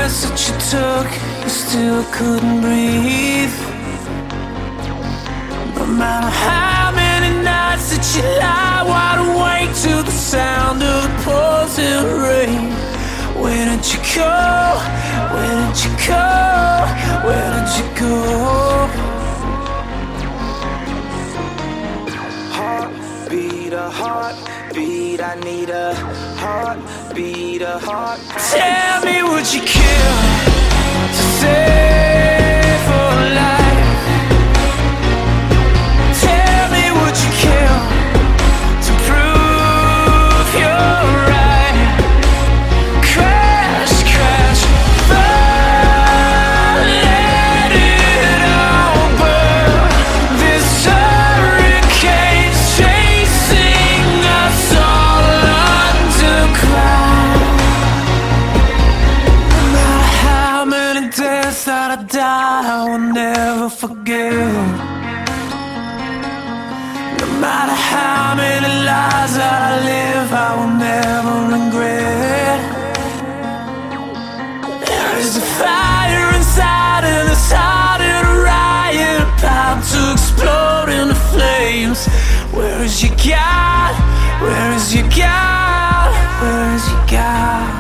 breaths that you took, you still couldn't breathe. No matter how many nights that you lie wide awake to the sound of the pouring rain. Where did you go? Where did you go? Where did you go? Heartbeat, a heartbeat, I need a heartbeat, a heart. Tell me, would you kill to save for life? Tell me, would you kill to prove you're right? Crash, crash, burn, let it all burn. This hurricane's chasing us all underground. No matter how many deaths that I die, I will never forget. No matter how many lies that I live, I will never regret. There is a fire inside and it's starting a riot, about to explode into flames. Where is your God? Where is your God? Where is your God?